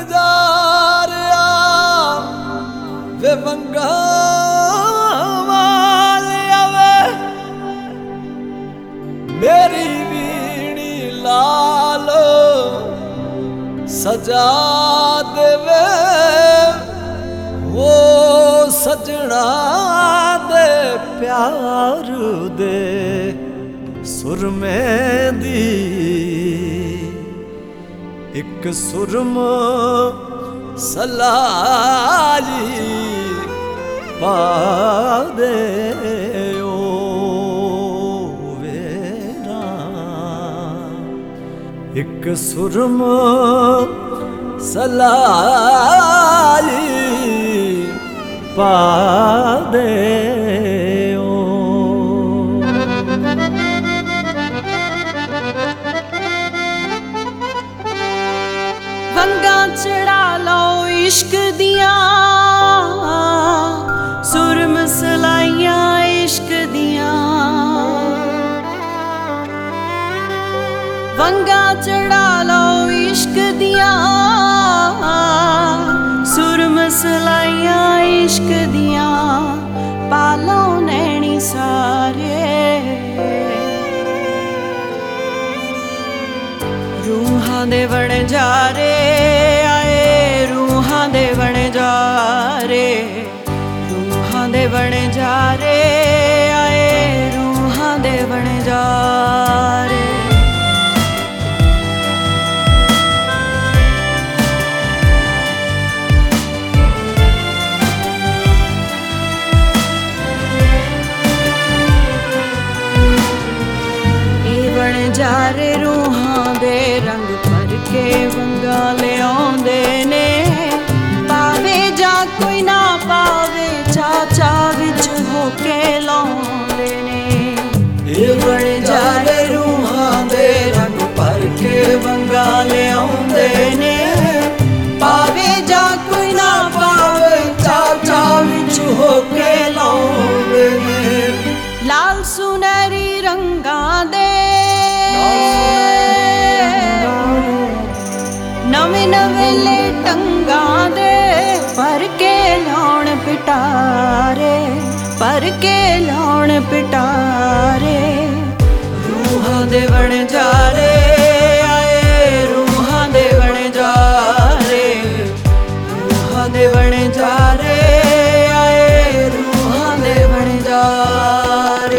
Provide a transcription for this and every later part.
ਵਣਜਾਰਿਆ ਵੇ ਵੰਗਾ ਵਾਲਿਆ ਵੇ ਮੇਰੀ ਵੀਣੀ ਲਾਲ ਸਜਾ ਦੇਵੇ ਉਹ ਸਜਣਾ ਦੇ ਪਿਆਰ ਦੇ ਸੁਰਮੇ ਦੀ ਇੱਕ ਸੁਰਮ ਸਲਾਜੀ ਪਾ ਦੇ ਓ ਵੇਰਾ ਇੱਕ ਸੁਰਮ ਸਲਾਜੀ ਪਾ ਦੇ ਓ ਵੰਗਾਂ ਚੜਾ ਲਓ ਇਸ਼ਕ ਦੀਆਂ ਸੁਰਮ ਸਲਾਈਆਂ ਇਸ਼ਕ ਦੀਆਂ ਵੰਗਾਂ ਚੜਾ ਲਓ ਇਸ਼ਕ ਦੀਆਂ ਸੁਰਮ ਸਲਾਈਆਂ ਇਸ਼ਕ ਦੀਆਂ ਪਾਲੋ ਨੈਣੀ ਸਾਰੇ रूहां दे वणजारे आए रूहां दे वणजारे रूहां दे वणजारे आए रूहां दे वणजारे वणजारे रूहां दे रंग भर के वंगा लियाउंदे ने पावे जा कोई ना पावे चाचा विच होके लाउंदे ने वणजारे रूहां दे रंग भर के वंगा लियाउंदे ने पावे जा कोई ना पावे चाचा विच होके लाउंदे ने लाल सुनहरी रंगां दे नवे नवेले टंगां दे पर के लाउण पिटारे पर के लाउण पिटारे रूहां दे वणजारे आए रूहां दे वणजारे रूहां दे वणजारे आए रूहां दे वणजारे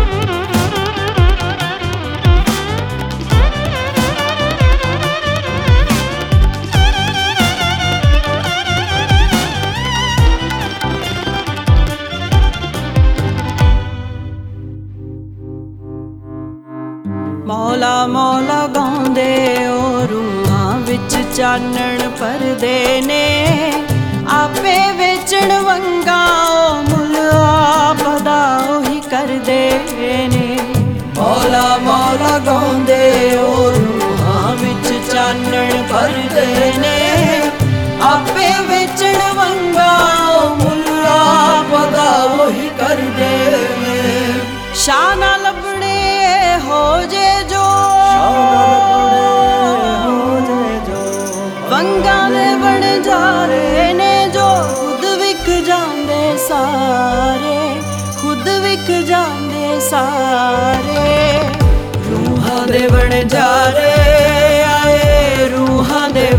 मौला मौला गाउंदे ओ रूहां विच चानण भरदे ने आपे वेचण वंगा ओ मुल आपदा ओही करदे ने मौला मौला गाउंदे ओ रूहां विच चानण भरदे ने आपे वेचण वंगा ओ मुल आपदा ओही करदे ने शाह ना लभणे हो जे वंगा दे वणजारे ने जो खुद विक जांदे सारे खुद विक जांदे सारे रूहां दे वणजारे आए रूहां दे